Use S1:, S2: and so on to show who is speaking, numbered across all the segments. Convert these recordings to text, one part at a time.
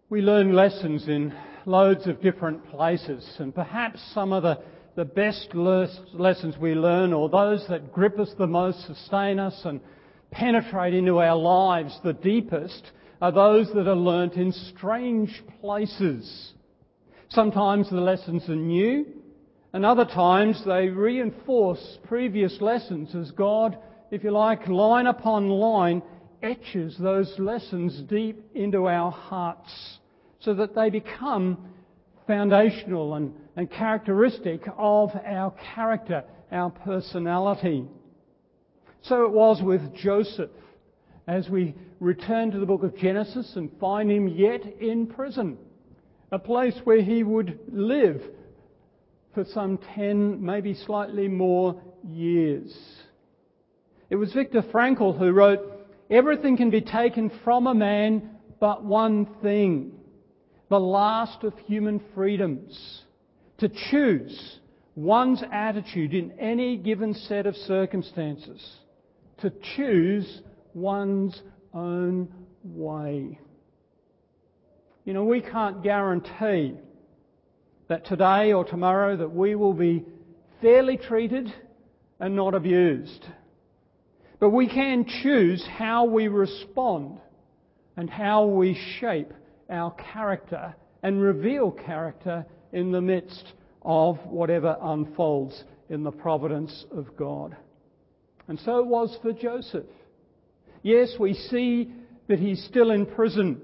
S1: We learn lessons in loads of different places, and perhaps some of the best lessons we learn, or those that grip us the most, sustain us and penetrate into our lives the deepest, are those that are learnt in strange places. Sometimes the lessons are new, and other times they reinforce previous lessons as God, if you like, line upon line, etches those lessons deep into our hearts so that they become foundational and characteristic of our character, our personality. So it was with Joseph, as we return to the book of Genesis and find him yet in prison, a place where he would live for some 10, maybe slightly more years. It was Viktor Frankl who wrote, "Everything can be taken from a man but one thing, the last of human freedoms, to choose one's attitude in any given set of circumstances, to choose one's own way." You know, we can't guarantee that today or tomorrow that we will be fairly treated and not abused. But we can choose how we respond and how we shape our character and reveal character in the midst of whatever unfolds in the providence of God. And so it was for Joseph. Yes, we see that he's still in prison.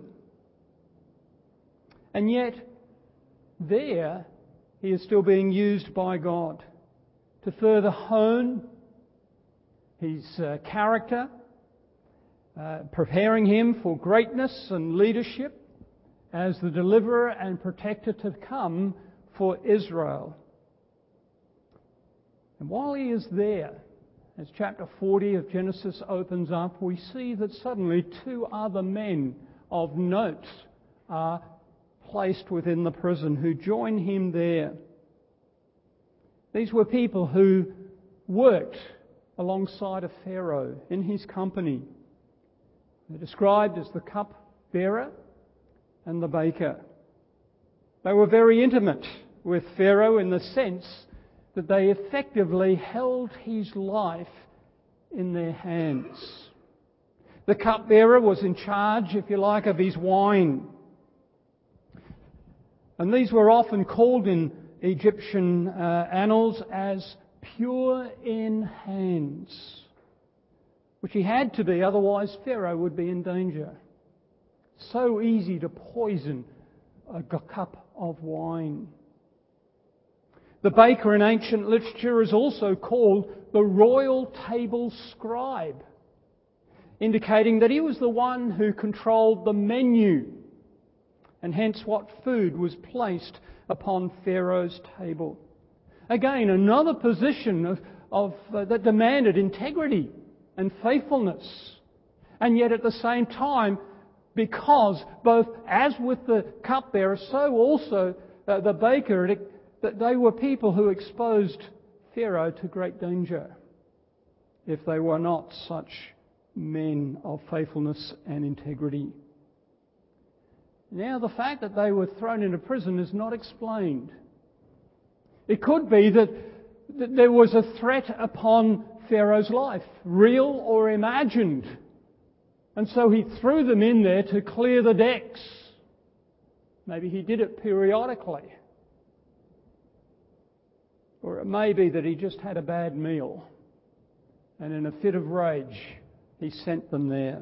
S1: And yet, there, he is still being used by God to further hone his character, preparing him for greatness and leadership as the deliverer and protector to come for Israel. And while he is there, as chapter 40 of Genesis opens up, we see that suddenly two other men of note are placed within the prison who join him there. These were people who worked alongside of Pharaoh in his company. They're described as the cupbearer and the baker. They were very intimate with Pharaoh in the sense that they effectively held his life in their hands. The cupbearer was in charge, if you like, of his wine. And these were often called in Egyptian annals as pure in hands, which he had to be, otherwise Pharaoh would be in danger. So easy to poison a cup of wine. The baker in ancient literature is also called the royal table scribe, indicating that he was the one who controlled the menu and hence what food was placed upon Pharaoh's table. Again, another position that demanded integrity and faithfulness. And yet at the same time, because both as with the cupbearer, so also the baker, that they were people who exposed Pharaoh to great danger if they were not such men of faithfulness and integrity. Now, the fact that they were thrown into prison is not explained. It could be that there was a threat upon Pharaoh's life, real or imagined. And so he threw them in there to clear the decks. Maybe he did it periodically. Or it may be that he just had a bad meal, and in a fit of rage, he sent them there.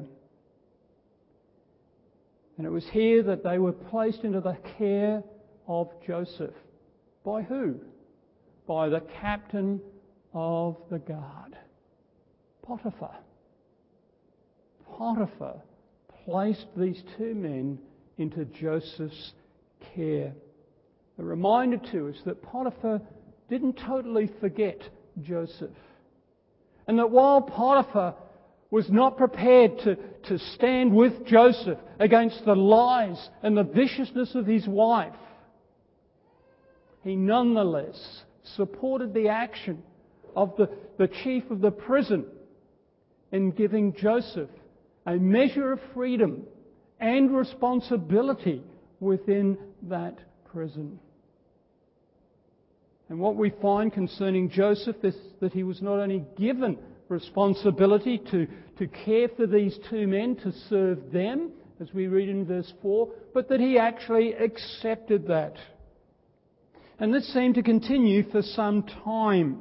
S1: And it was here that they were placed into the care of Joseph. By who? By the captain of the guard, Potiphar. Potiphar placed these two men into Joseph's care. A reminder to us that Potiphar didn't totally forget Joseph. And that while Potiphar was not prepared to stand with Joseph against the lies and the viciousness of his wife, he nonetheless supported the action of the chief of the prison in giving Joseph a measure of freedom and responsibility within that prison. And what we find concerning Joseph is that he was not only given responsibility to care for these two men, to serve them, as we read in verse 4, but that he actually accepted that. And this seemed to continue for some time,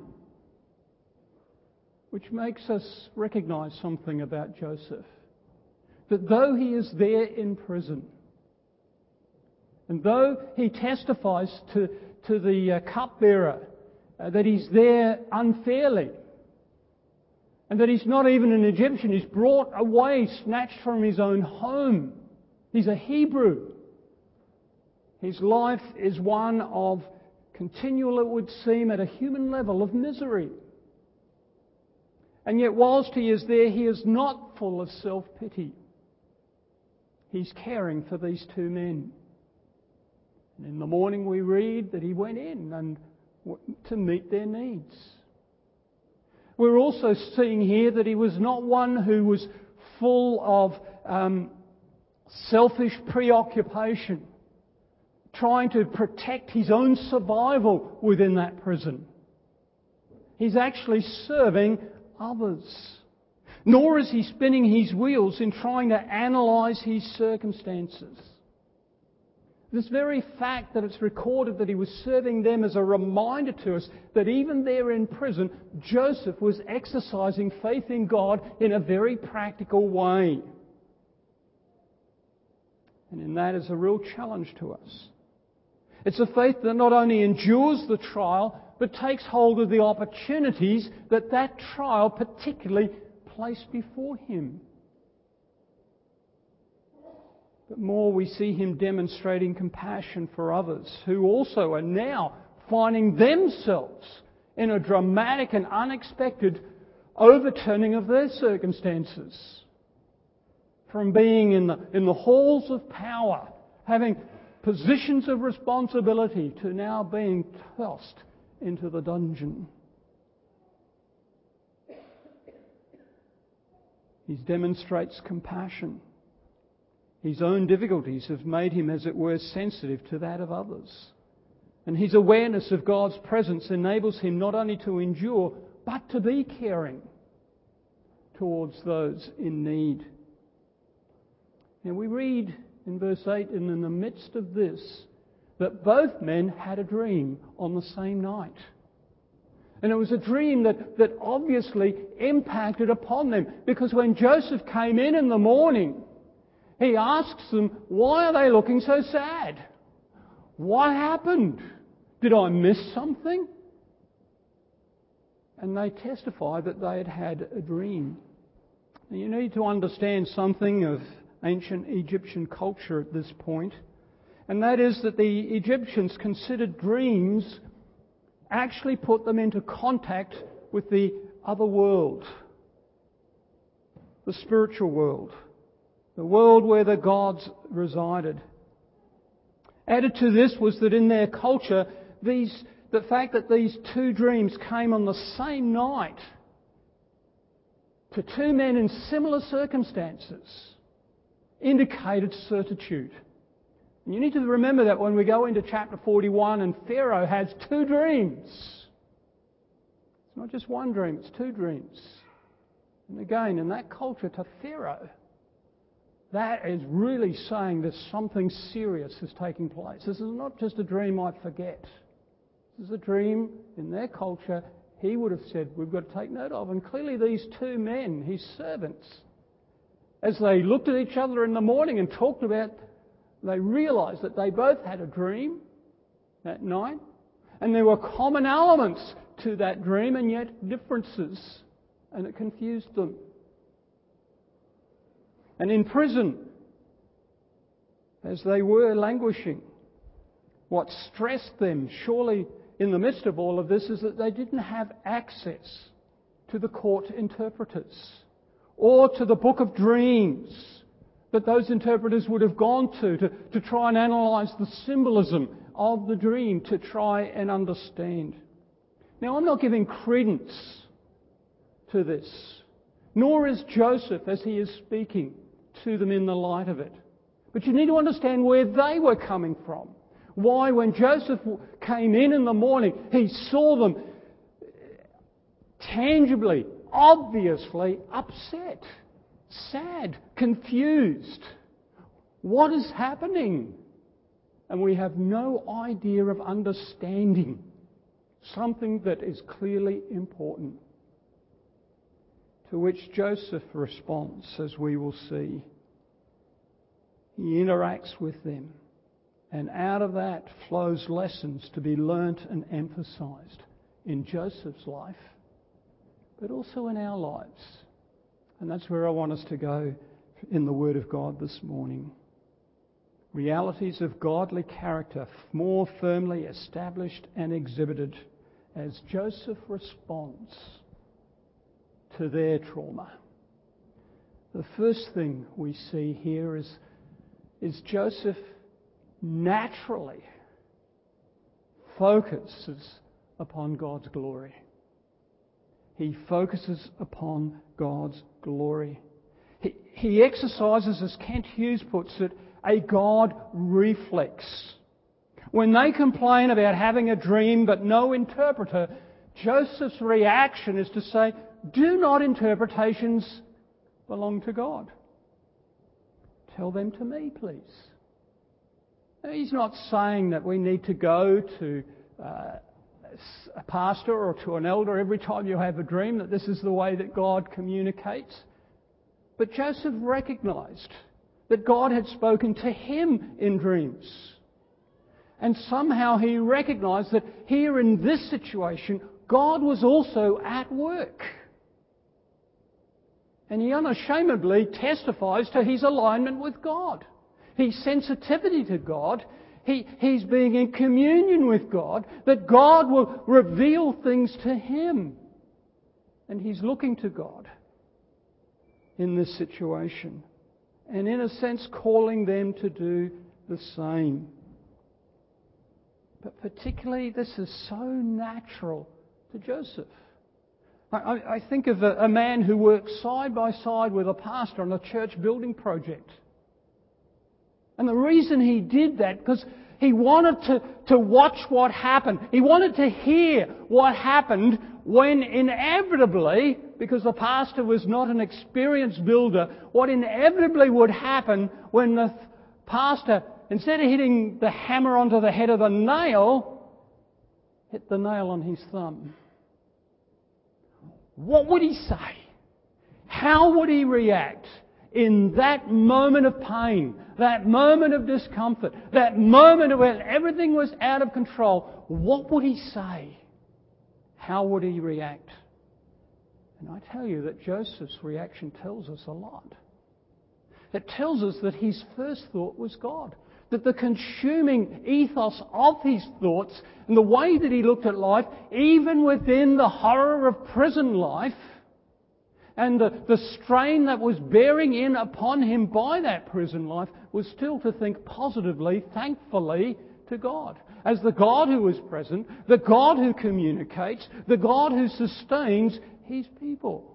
S1: which makes us recognise something about Joseph. That though he is there in prison, and though he testifies to the cupbearer that he's there unfairly, and that he's not even an Egyptian, he's brought away, snatched from his own home. He's a Hebrew. His life is one of continual, it would seem, at a human level, of misery. And yet whilst he is there, he is not full of self-pity. He's caring for these two men. And in the morning we read that he went in and to meet their needs. We're also seeing here that he was not one who was full of selfish preoccupation, trying to protect his own survival within that prison. He's actually serving others. Nor is he spinning his wheels in trying to analyse his circumstances. This very fact that it's recorded that he was serving them is a reminder to us that even there in prison, Joseph was exercising faith in God in a very practical way. And in that is a real challenge to us. It's a faith that not only endures the trial, but takes hold of the opportunities that that trial particularly placed before him. But more, we see him demonstrating compassion for others who also are now finding themselves in a dramatic and unexpected overturning of their circumstances. From being in the halls of power, having positions of responsibility, to now being tossed into the dungeon. He demonstrates compassion. His own difficulties have made him, as it were, sensitive to that of others. And his awareness of God's presence enables him not only to endure, but to be caring towards those in need. Now we read in verse 8, and in the midst of this, that both men had a dream on the same night. And it was a dream that obviously impacted upon them, because when Joseph came in the morning, he asks them, why are they looking so sad? What happened? Did I miss something? And they testify that they had had a dream. Now, you need to understand something of ancient Egyptian culture at this point, and that is that the Egyptians considered dreams actually put them into contact with the other world, the spiritual world. The world where the gods resided. Added to this was that in their culture, the fact that these two dreams came on the same night to two men in similar circumstances indicated certitude. And you need to remember that when we go into chapter 41 and Pharaoh has two dreams. It's not just one dream, it's two dreams. And again, in that culture, to Pharaoh, that is really saying that something serious is taking place. This is not just a dream I forget. This is a dream in their culture he would have said we've got to take note of. And clearly these two men, his servants, as they looked at each other in the morning and talked about, they realised that they both had a dream that night. And there were common elements to that dream and yet differences. And it confused them. And in prison, as they were languishing, what stressed them, surely in the midst of all of this, is that they didn't have access to the court interpreters or to the book of dreams that those interpreters would have gone to try and analyse the symbolism of the dream, to try and understand. Now, I'm not giving credence to this, nor is Joseph as he is speaking to them in the light of it. But you need to understand where they were coming from. Why, when Joseph came in the morning, he saw them tangibly, obviously upset, sad, confused. What is happening? And we have no idea of understanding something that is clearly important. To which Joseph responds, as we will see. He interacts with them. And out of that flows lessons to be learnt and emphasised in Joseph's life, but also in our lives. And that's where I want us to go in the Word of God this morning. Realities of godly character more firmly established and exhibited as Joseph responds to their trauma. The first thing we see here is Joseph naturally focuses upon God's glory. He focuses upon God's glory. He exercises, as Kent Hughes puts it, a God reflex. When they complain about having a dream but no interpreter, Joseph's reaction is to say, do not interpretations belong to God? Tell them to me, please. Now, he's not saying that we need to go to a pastor or to an elder every time you have a dream, that this is the way that God communicates. But Joseph recognised that God had spoken to him in dreams. And somehow he recognised that here in this situation, God was also at work. And he unashamedly testifies to his alignment with God, his sensitivity to God. He's being in communion with God, that God will reveal things to him. And he's looking to God in this situation. And in a sense, calling them to do the same. But particularly, this is so natural to Joseph. I think of a man who worked side by side with a pastor on a church building project. And the reason he did that, because he wanted to watch what happened. He wanted to hear what happened when inevitably, because the pastor was not an experienced builder, what inevitably would happen when the pastor, instead of hitting the hammer onto the head of the nail, hit the nail on his thumb. What would he say? How would he react in that moment of pain, that moment of discomfort, that moment when everything was out of control? What would he say? How would he react? And I tell you that Joseph's reaction tells us a lot. It tells us that his first thought was God. That the consuming ethos of his thoughts and the way that he looked at life, even within the horror of prison life, and the strain that was bearing in upon him by that prison life, was still to think positively, thankfully, to God. As the God who is present, the God who communicates, the God who sustains his people.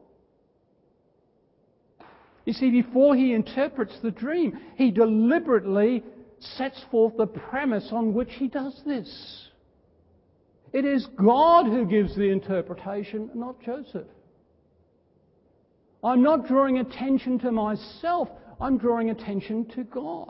S1: You see, before he interprets the dream, he deliberately sets forth the premise on which he does this. It is God who gives the interpretation, not Joseph. I'm not drawing attention to myself, I'm drawing attention to God.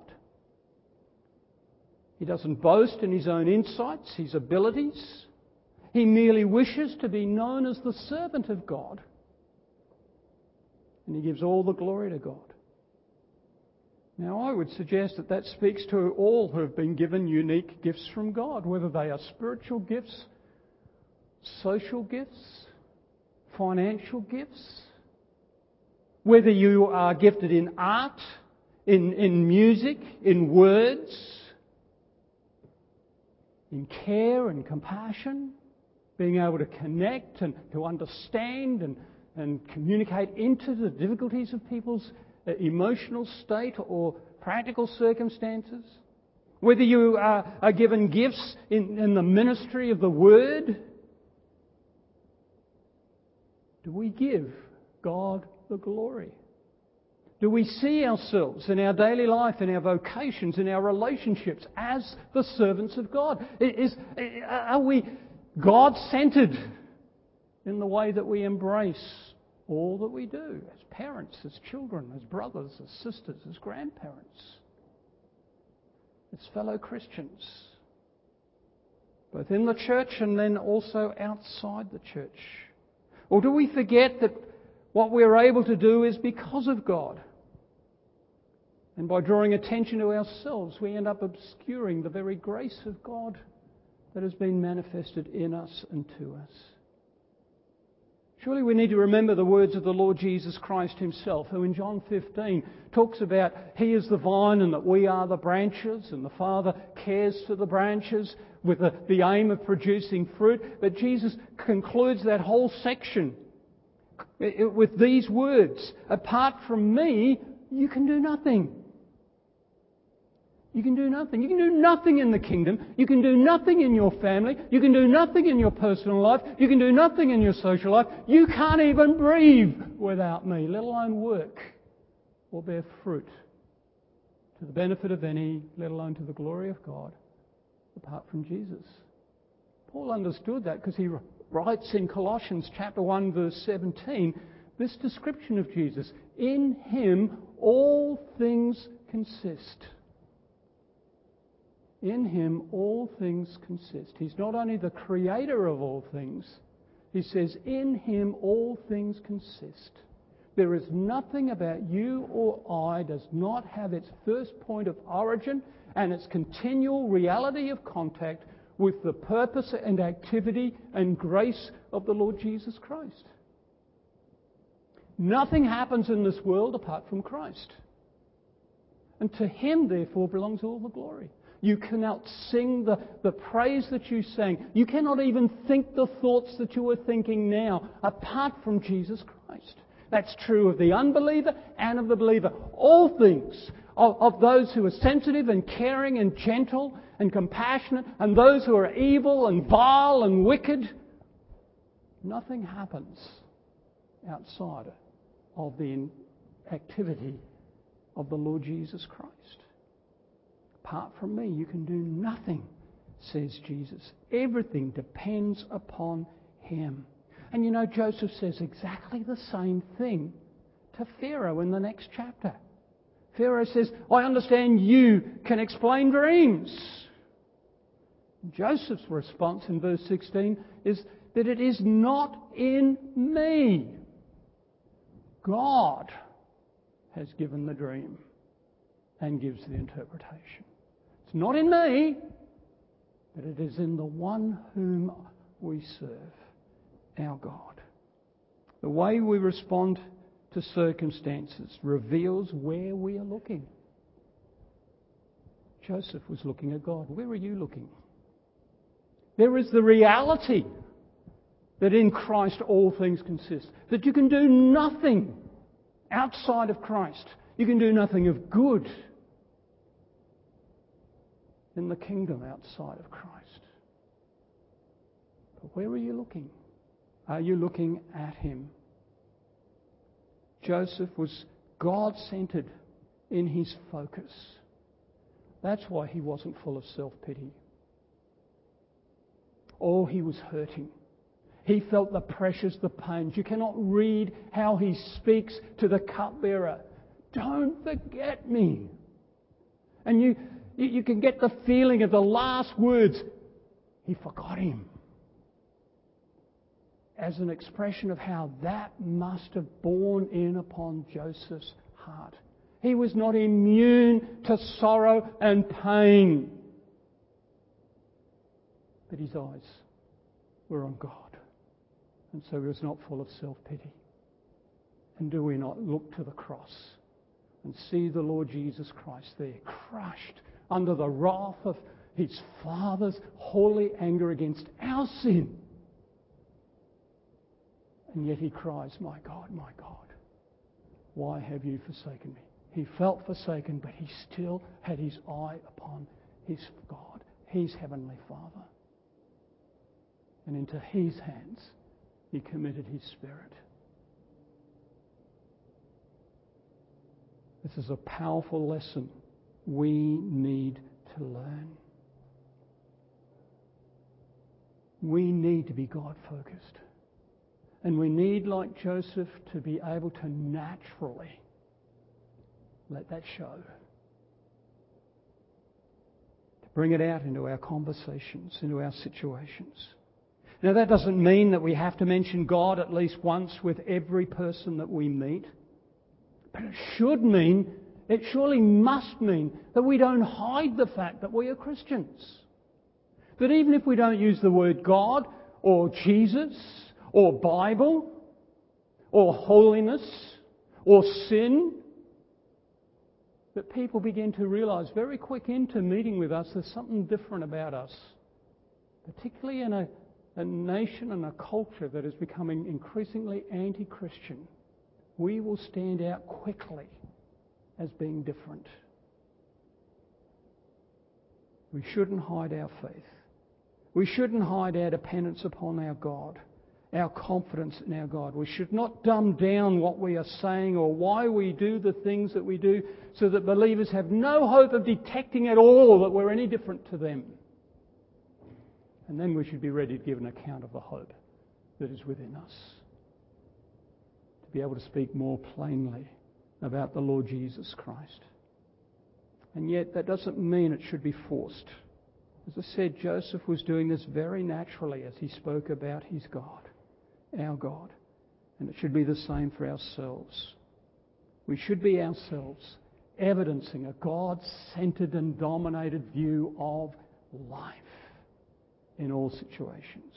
S1: He doesn't boast in his own insights, his abilities. He merely wishes to be known as the servant of God. And he gives all the glory to God. Now, I would suggest that speaks to all who have been given unique gifts from God, whether they are spiritual gifts, social gifts, financial gifts, whether you are gifted in art, in music, in words, in care and compassion, being able to connect and to understand and communicate into the difficulties of people's emotional state or practical circumstances. Whether you are given gifts in the ministry of the Word. Do we give God the glory? Do we see ourselves in our daily life, in our vocations, in our relationships as the servants of God? Are we God-centred in the way that we embrace all that we do as parents, as children, as brothers, as sisters, as grandparents, as fellow Christians, both in the church and then also outside the church? Or do we forget that what we're able to do is because of God? And by drawing attention to ourselves, we end up obscuring the very grace of God that has been manifested in us and to us. Surely we need to remember the words of the Lord Jesus Christ himself, who in John 15 talks about He is the vine and that we are the branches, and the Father cares for the branches with the aim of producing fruit. But Jesus concludes that whole section with these words: apart from me, you can do nothing. You can do nothing. You can do nothing in the kingdom. You can do nothing in your family. You can do nothing in your personal life. You can do nothing in your social life. You can't even breathe without me, let alone work or bear fruit to the benefit of any, let alone to the glory of God, apart from Jesus. Paul understood that because he writes in Colossians chapter 1 verse 17 this description of Jesus: in Him all things consist. In Him all things consist. He's not only the creator of all things, he says in Him all things consist. There is nothing about you or I does not have its first point of origin and its continual reality of contact with the purpose and activity and grace of the Lord Jesus Christ. Nothing happens in this world apart from Christ. And to Him, therefore, belongs all the glory. You cannot sing the praise that you sang. You cannot even think the thoughts that you are thinking now apart from Jesus Christ. That's true of the unbeliever and of the believer. All things of those who are sensitive and caring and gentle and compassionate, and those who are evil and vile and wicked. Nothing happens outside of the activity of the Lord Jesus Christ. Apart from me, you can do nothing, says Jesus. Everything depends upon Him. And you know, Joseph says exactly the same thing to Pharaoh in the next chapter. Pharaoh says, I understand you can explain dreams. Joseph's response in verse 16 is that it is not in me. God has given the dream and gives the interpretation. It's not in me, but it is in the one whom we serve, our God. The way we respond to circumstances reveals where we are looking. Joseph was looking at God. Where are you looking? There is the reality that in Christ all things consist. That you can do nothing outside of Christ. You can do nothing of good in the kingdom outside of Christ. But where are you looking? Are you looking at Him? Joseph was God-centred in his focus. That's why he wasn't full of self-pity. Oh, he was hurting. He felt the pressures, the pains. You cannot read how he speaks to the cupbearer. Don't forget me. And you can get the feeling of the last words. He forgot him. As an expression of how that must have borne in upon Joseph's heart. He was not immune to sorrow and pain. But his eyes were on God. And so he was not full of self-pity. And do we not look to the cross and see the Lord Jesus Christ there, crushed under the wrath of His Father's holy anger against our sin? And yet He cries, my God, why have you forsaken me? He felt forsaken, but he still had his eye upon his God, his Heavenly Father. And into His hands he committed his spirit. This is a powerful lesson we need to learn. We need to be God-focused. And we need, like Joseph, to be able to naturally let that show. To bring it out into our conversations, into our situations. Now, that doesn't mean that we have to mention God at least once with every person that we meet. But it surely must mean that we don't hide the fact that we are Christians. That even if we don't use the word God or Jesus or Bible or holiness or sin, that people begin to realise very quick into meeting with us there's something different about us. Particularly in a nation and a culture that is becoming increasingly anti-Christian, we will stand out quickly as being different. We shouldn't hide our faith. We shouldn't hide our dependence upon our God, our confidence in our God. We should not dumb down what we are saying or why we do the things that we do so that believers have no hope of detecting at all that we're any different to them. And then we should be ready to give an account of the hope that is within us. To be able to speak more plainly about the Lord Jesus Christ. And yet that doesn't mean it should be forced. As I said, Joseph was doing this very naturally as he spoke about his God, our God. And it should be the same for ourselves. We should be ourselves evidencing a God-centered and dominated view of life in all situations.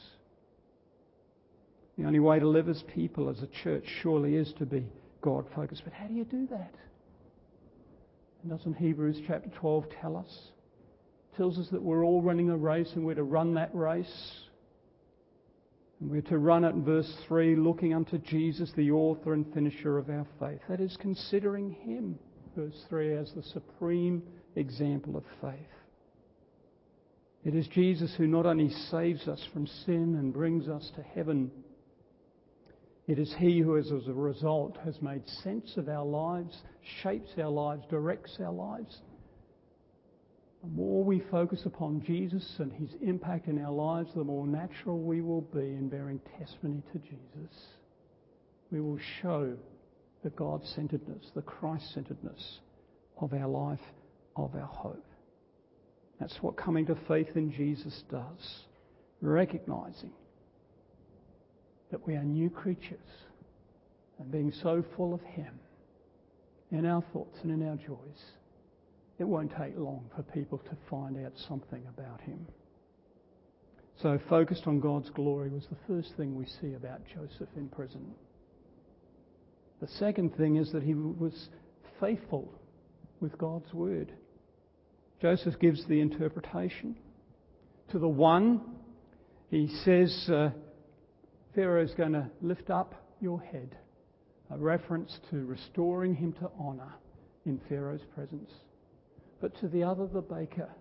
S1: The only way to live as people, as a church, surely is to be God-focused. But how do you do that? And doesn't Hebrews chapter 12 tell us? It tells us that we're all running a race and we're to run that race. And we're to run it in verse 3, looking unto Jesus, the author and finisher of our faith. That is considering Him, verse 3, as the supreme example of faith. It is Jesus who not only saves us from sin and brings us to heaven, it is He who, as a result, has made sense of our lives, shapes our lives, directs our lives. The more we focus upon Jesus and His impact in our lives, the more natural we will be in bearing testimony to Jesus. We will show the God-centeredness, the Christ-centeredness of our life, of our hope. That's what coming to faith in Jesus does. Recognising that we are new creatures and being so full of Him in our thoughts and in our joys, it won't take long for people to find out something about Him. So focused on God's glory was the first thing we see about Joseph in prison. The second thing is that he was faithful with God's word. Joseph gives the interpretation. To the one, he says, Pharaoh's going to lift up your head. A reference to restoring him to honour in Pharaoh's presence. But to the other, the baker,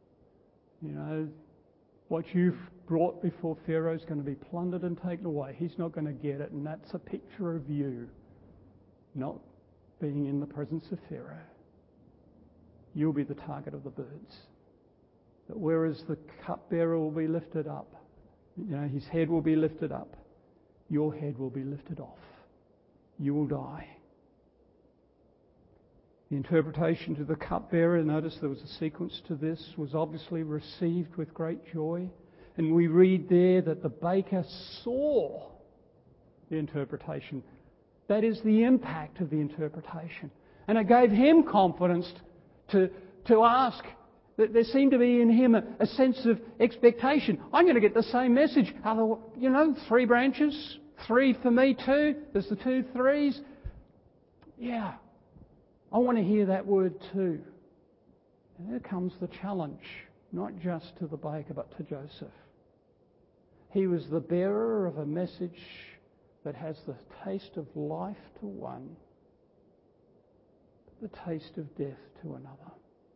S1: what you've brought before Pharaoh is going to be plundered and taken away. He's not going to get it. And that's a picture of you not being in the presence of Pharaoh. You'll be the target of the birds. But whereas the cupbearer will be lifted up, his head will be lifted up, your head will be lifted off. You will die. The interpretation to the cupbearer, notice there was a sequence to this, was obviously received with great joy. And we read there that the baker saw the interpretation. That is the impact of the interpretation. And it gave him confidence to ask. That there seemed to be in him a sense of expectation. I'm going to get the same message. 3 branches, 3 for me too. There's the 2 3s. Yeah, I want to hear that word too. And there comes the challenge, not just to the baker but to Joseph. He was the bearer of a message that has the taste of life to one, the taste of death to another.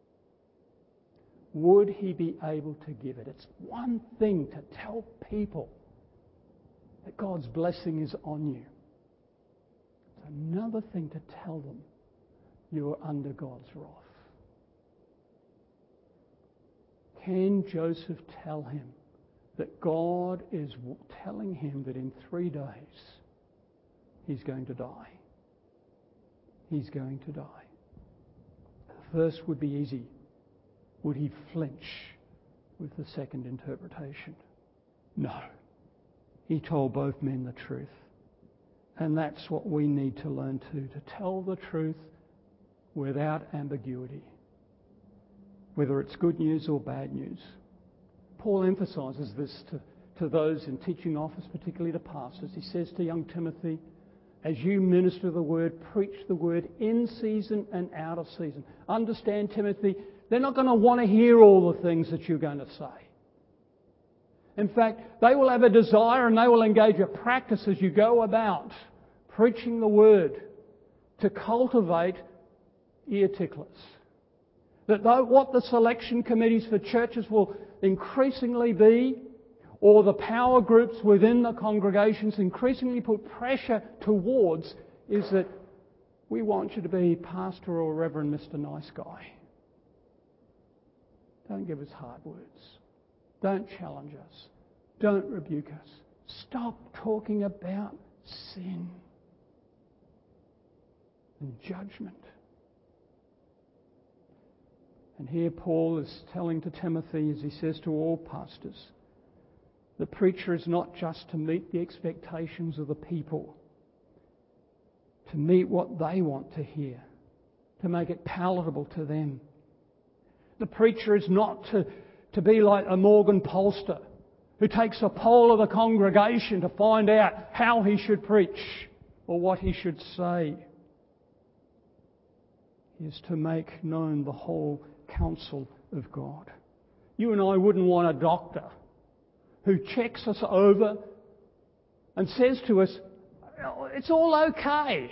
S1: Would he be able to give it? It's one thing to tell people that God's blessing is on you. It's another thing to tell them you are under God's wrath. Can Joseph tell him that God is telling him that in 3 days he's going to die? He's going to die. The first would be easy. Would he flinch with the second interpretation? No. He told both men the truth. And that's what we need to learn to tell the truth without ambiguity, whether it's good news or bad news. Paul emphasises this to those in teaching office, particularly to pastors. He says to young Timothy, as you minister the word, preach the word in season and out of season. Understand, Timothy, they're not going to want to hear all the things that you're going to say. In fact, they will have a desire and they will engage a practice as you go about preaching the word to cultivate ear ticklers. That what the selection committees for churches will increasingly be, or the power groups within the congregations increasingly put pressure towards, is that we want you to be Pastor or Reverend Mr. Nice Guy. Don't give us hard words. Don't challenge us. Don't rebuke us. Stop talking about sin and judgment. And here Paul is telling to Timothy, as he says to all pastors, the preacher is not just to meet the expectations of the people, to meet what they want to hear, to make it palatable to them. The preacher is not to be like a Morgan Polster who takes a poll of the congregation to find out how he should preach or what he should say. He is to make known the whole counsel of God. You and I wouldn't want a doctor who checks us over and says to us, it's all okay,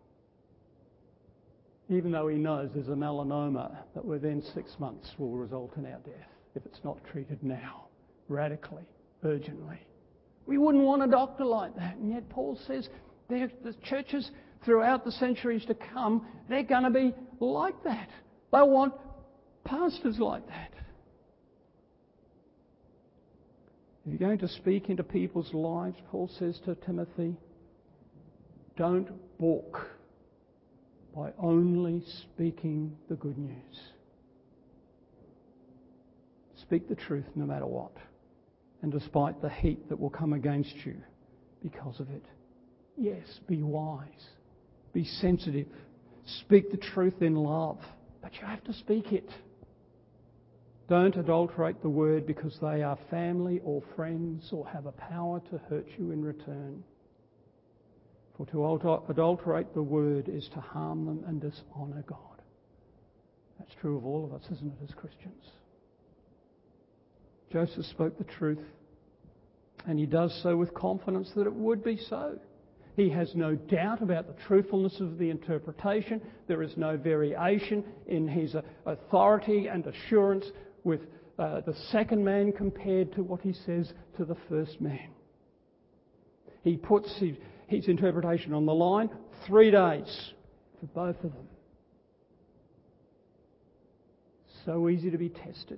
S1: even though he knows there's a melanoma that within 6 months will result in our death if it's not treated now, radically, urgently. We wouldn't want a doctor like that. And yet Paul says the churches throughout the centuries to come, they're going to be like that. They want pastors like that. If you're going to speak into people's lives, Paul says to Timothy, don't balk by only speaking the good news. Speak the truth no matter what, and despite the heat that will come against you because of it. Yes, be wise, be sensitive, speak the truth in love, but you have to speak it. Don't adulterate the word because they are family or friends or have a power to hurt you in return. For to adulterate the word is to harm them and dishonour God. That's true of all of us, isn't it, as Christians? Joseph spoke the truth, and he does so with confidence that it would be so. He has no doubt about the truthfulness of the interpretation. There is no variation in his authority and assurance with the second man compared to what he says to the first man. He puts his interpretation on the line, 3 days for both of them. So easy to be tested.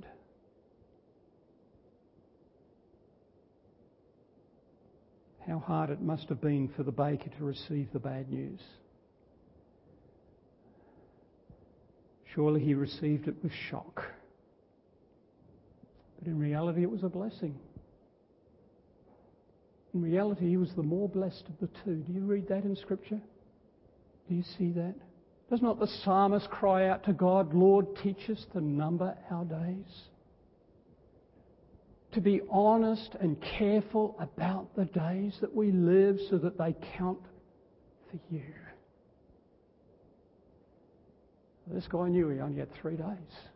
S1: How hard it must have been for the baker to receive the bad news. Surely he received it with shock. But in reality it was a blessing. In reality he was the more blessed of the two. Do you read that in Scripture? Do you see that? Does not the psalmist cry out to God, Lord, teach us to number our days? To be honest and careful about the days that we live so that they count for you. This guy knew he only had 3 days.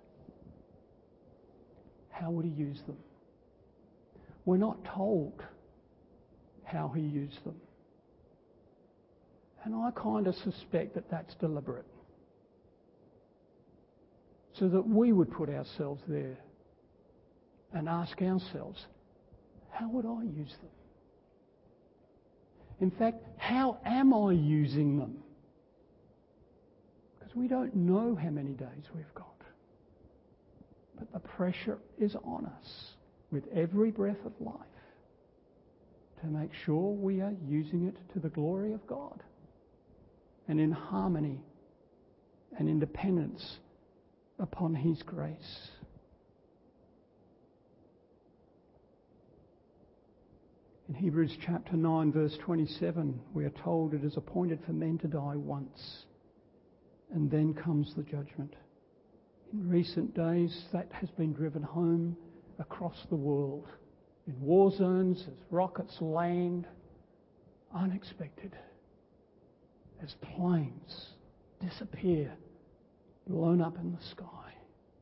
S1: How would he use them? We're not told how he used them. And I kind of suspect that that's deliberate. So that we would put ourselves there and ask ourselves, how would I use them? In fact, how am I using them? Because Because we don't know how many days we've got. But the pressure is on us with every breath of life to make sure we are using it to the glory of God and in harmony and in dependence upon His grace. In Hebrews chapter 9 verse 27 we are told it is appointed for men to die once and then comes the judgment. In recent days that has been driven home across the world. In war zones, as rockets land, unexpected, as planes disappear, blown up in the sky.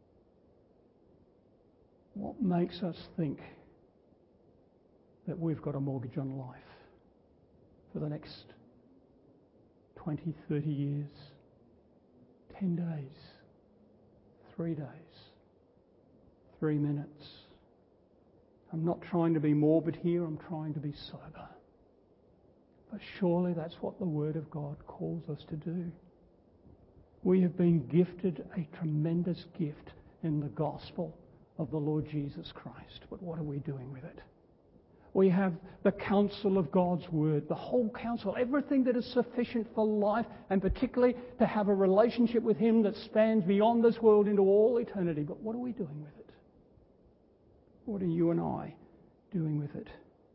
S1: What makes us think that we've got a mortgage on life for the next 20, 30 years, 10 days, 3 days, 3 minutes? I'm not trying to be morbid here, I'm trying to be sober. But surely that's what the Word of God calls us to do. We have been gifted a tremendous gift in the gospel of the Lord Jesus Christ. But what are we doing with it? We have the counsel of God's Word, the whole counsel, everything that is sufficient for life, and particularly to have a relationship with Him that spans beyond this world into all eternity. But what are we doing with it? What are you and I doing with it?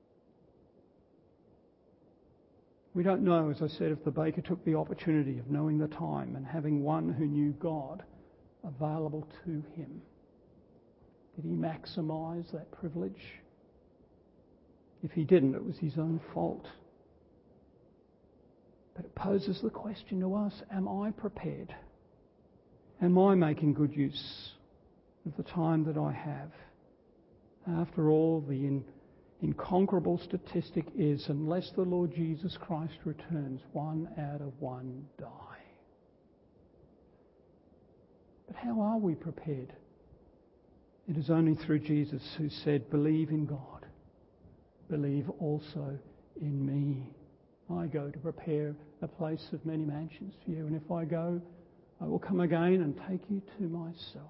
S1: We don't know, as I said, if the baker took the opportunity of knowing the time and having one who knew God available to him. Did he maximise that privilege? If he didn't, it was his own fault. But it poses the question to us, am I prepared? Am I making good use of the time that I have? After all, the inconquerable statistic is, unless the Lord Jesus Christ returns, 1 out of 1 die. But how are we prepared? It is only through Jesus who said, believe in God, believe also in me. I go to prepare a place of many mansions for you, and if I go, I will come again and take you to myself.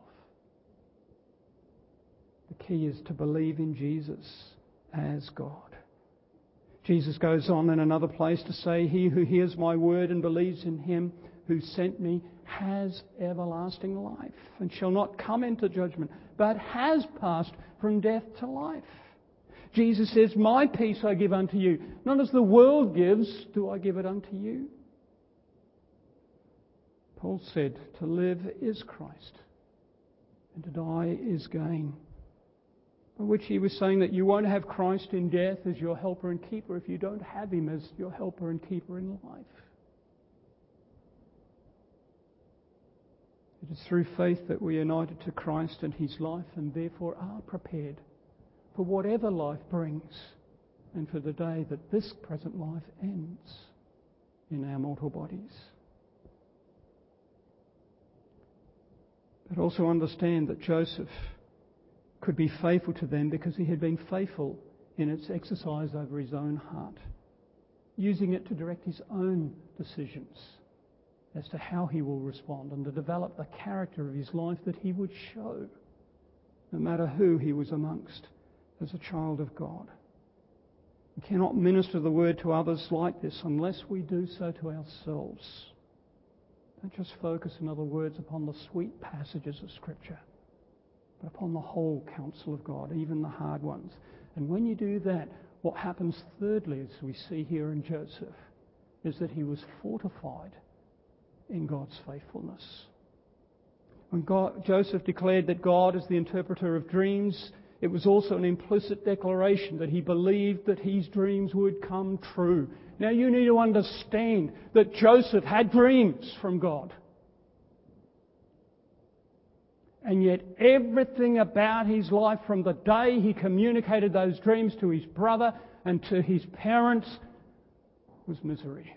S1: The key is to believe in Jesus as God. Jesus goes on in another place to say, he who hears my word and believes in him who sent me has everlasting life and shall not come into judgment, but has passed from death to life. Jesus says, my peace I give unto you. Not as the world gives, do I give it unto you. Paul said, to live is Christ, and to die is gain. By which he was saying that you won't have Christ in death as your helper and keeper if you don't have him as your helper and keeper in life. It is through faith that we are united to Christ and his life and therefore are prepared for whatever life brings and for the day that this present life ends in our mortal bodies. But also understand that Joseph could be faithful to them because he had been faithful in its exercise over his own heart, using it to direct his own decisions as to how he will respond and to develop the character of his life that he would show, no matter who he was amongst, as a child of God. We cannot minister the word to others like this unless we do so to ourselves. Don't just focus, in other words, upon the sweet passages of Scripture, but upon the whole counsel of God, even the hard ones. And when you do that, what happens thirdly, as we see here in Joseph, is that he was fortified in God's faithfulness. When Joseph declared that God is the interpreter of dreams, it was also an implicit declaration that he believed that his dreams would come true. Now you need to understand that Joseph had dreams from God. And yet everything about his life from the day he communicated those dreams to his brother and to his parents was misery.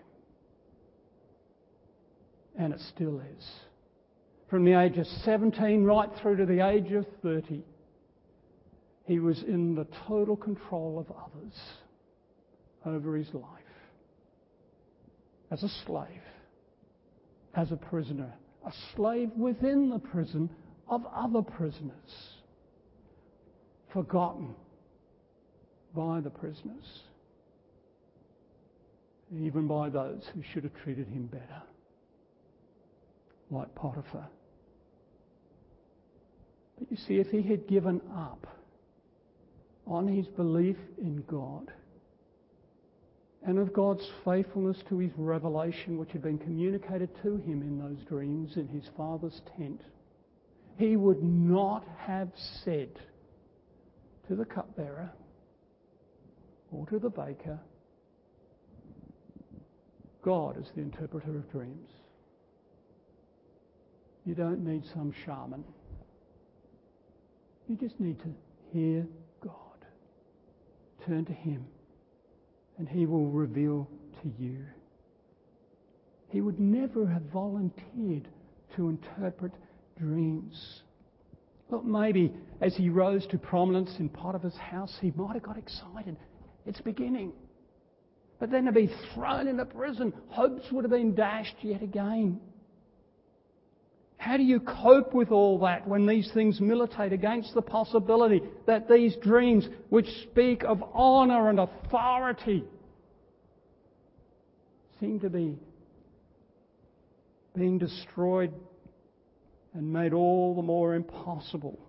S1: And it still is. From the age of 17 right through to the age of 30, he was in the total control of others over his life. As a slave, as a prisoner, a slave within the prison of other prisoners, forgotten by the prisoners, even by those who should have treated him better, like Potiphar. But you see, if he had given up on his belief in God and of God's faithfulness to his revelation, which had been communicated to him in those dreams in his father's tent, he would not have said to the cupbearer or to the baker, God is the interpreter of dreams. You don't need some shaman. You just need to hear God. Turn to him and he will reveal to you. He would never have volunteered to interpret dreams. Look, maybe as he rose to prominence in Potiphar's house, he might have got excited. It's beginning. But then to be thrown into prison, hopes would have been dashed yet again. How do you cope with all that when these things militate against the possibility that these dreams, which speak of honour and authority, seem to be being destroyed and made all the more impossible?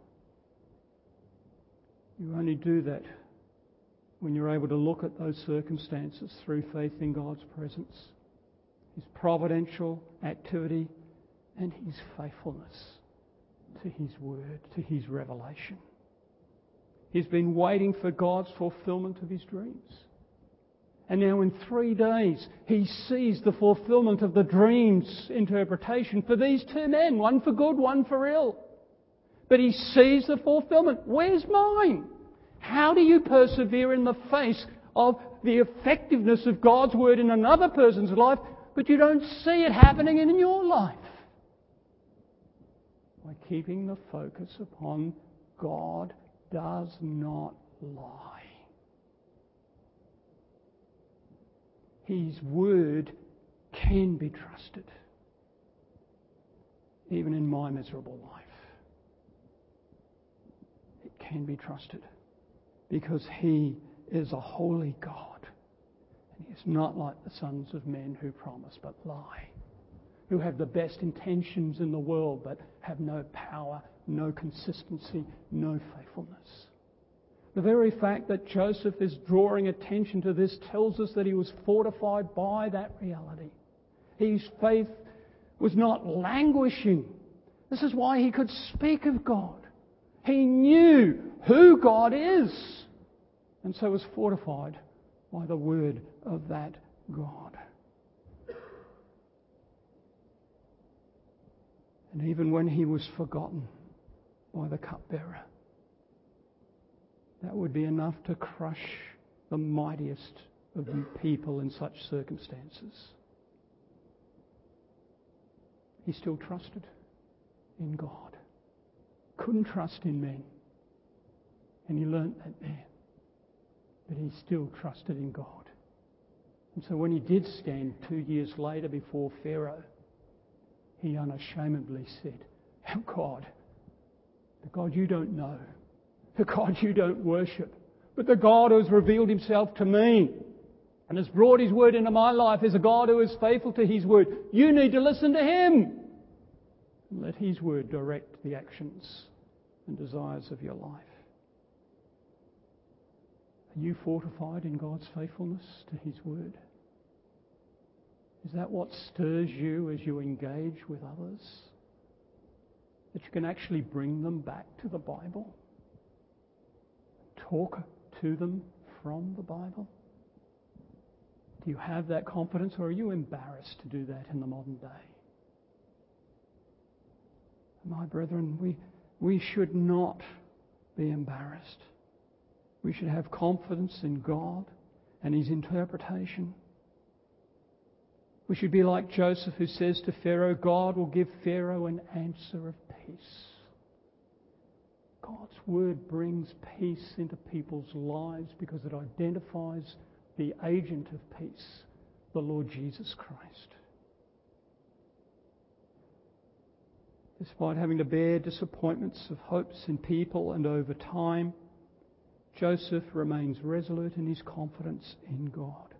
S1: You only do that when you're able to look at those circumstances through faith in God's presence, his providential activity and his faithfulness to his word, to his revelation. He's been waiting for God's fulfilment of his dreams. And now in 3 days, he sees the fulfilment of the dream's interpretation for these two men, one for good, one for ill. But he sees the fulfilment. Where's mine? How do you persevere in the face of the effectiveness of God's word in another person's life, but you don't see it happening in your life? By keeping the focus upon God does not lie. His word can be trusted, even in my miserable life. It can be trusted because he is a holy God. And he is not like the sons of men who promise but lie, who have the best intentions in the world but have no power, no consistency, no faithfulness. The very fact that Joseph is drawing attention to this tells us that he was fortified by that reality. His faith was not languishing. This is why he could speak of God. He knew who God is, and so was fortified by the word of that God. And even when he was forgotten by the cupbearer, that would be enough to crush the mightiest of people in such circumstances. He still trusted in God. Couldn't trust in men. And he learnt that there. But he still trusted in God. And so when he did stand 2 years later before Pharaoh, he unashamedly said, "Oh God, the God you don't know, the God you don't worship, but the God who has revealed himself to me and has brought his word into my life is a God who is faithful to his word. You need to listen to him. And let his word direct the actions and desires of your life." Are you fortified in God's faithfulness to his word? Is that what stirs you as you engage with others? That you can actually bring them back to the Bible? Talk to them from the Bible? Do you have that confidence, or are you embarrassed to do that in the modern day? My brethren, we should not be embarrassed. We should have confidence in God and his interpretation. We should be like Joseph, who says to Pharaoh, God will give Pharaoh an answer of peace. God's word brings peace into people's lives because it identifies the agent of peace, the Lord Jesus Christ. Despite having to bear disappointments of hopes in people and over time, Joseph remains resolute in his confidence in God.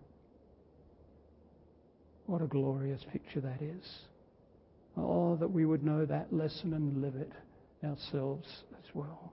S1: What a glorious picture that is. Oh, that we would know that lesson and live it ourselves as well.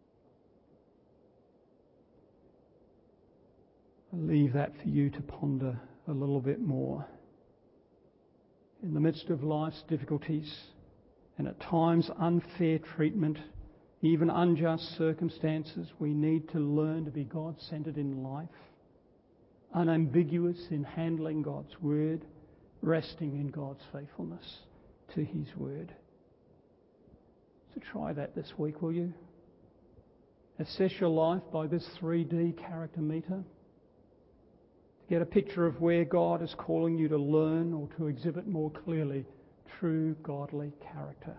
S1: I'll leave that for you to ponder a little bit more. In the midst of life's difficulties and at times unfair treatment, even unjust circumstances, we need to learn to be God-centred in life, unambiguous in handling God's word, resting in God's faithfulness to his word. So try that this week, will you? Assess your life by this 3D character meter. To get a picture of where God is calling you to learn or to exhibit more clearly true godly character.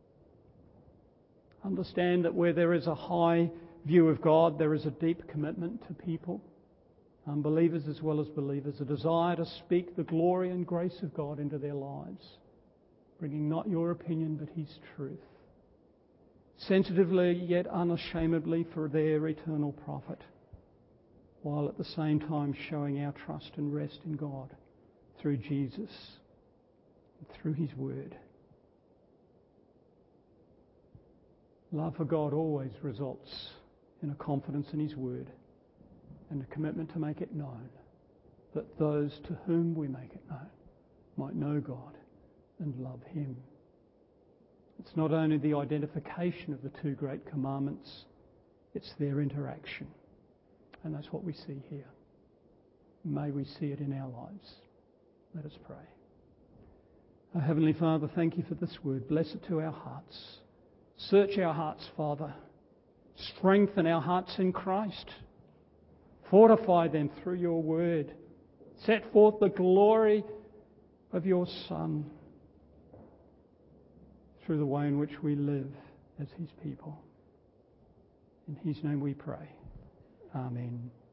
S1: Understand that where there is a high view of God, there is a deep commitment to people, unbelievers as well as believers, a desire to speak the glory and grace of God into their lives, bringing not your opinion but his truth, sensitively yet unashamedly for their eternal profit, while at the same time showing our trust and rest in God through Jesus and through his word. Love for God always results in a confidence in his word and a commitment to make it known, that those to whom we make it known might know God and love him. It's not only the identification of the two great commandments, it's their interaction. And that's what we see here. May we see it in our lives. Let us pray. Our Heavenly Father, thank you for this word. Bless it to our hearts. Search our hearts, Father. Strengthen our hearts in Christ. Fortify them through your word. Set forth the glory of your Son through the way in which we live as his people. In his name we pray. Amen.